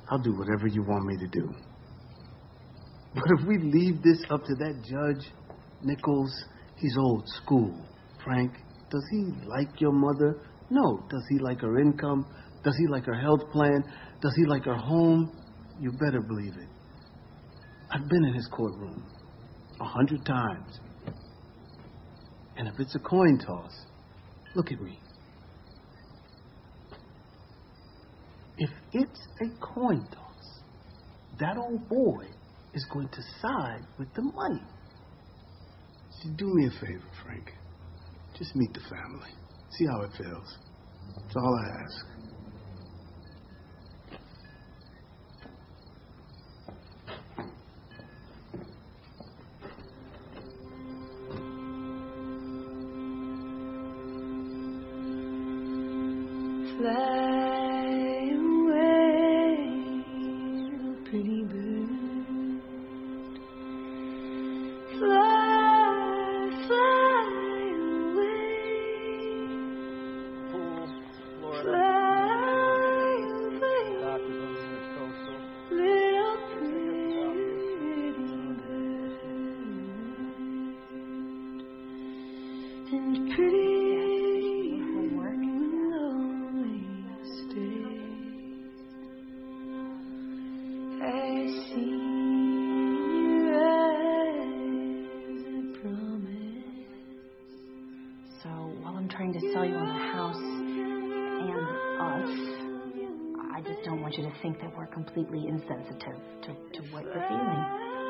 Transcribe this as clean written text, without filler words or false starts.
I'll do whatever you want me to do. But if we leave this up to that judge, Nichols, he's old school. Frank, does he like your mother? No. Does he like her income? Does he like her health plan? Does he like her home? You better believe it. I've been in his courtroom 100 times. And if it's a coin toss, look at me. If it's a coin toss, that old boy is going to side with the money. So do me a favor, Frank. Just meet the family. See how it feels. That's all I ask. Fly away, little pretty bird. Fly, fly away. Pool, Florida. Fly away, Coastal. little pretty bird. And pretty. Trying to sell you on the house and us. I just don't want you to think that we're completely insensitive to what you're feeling.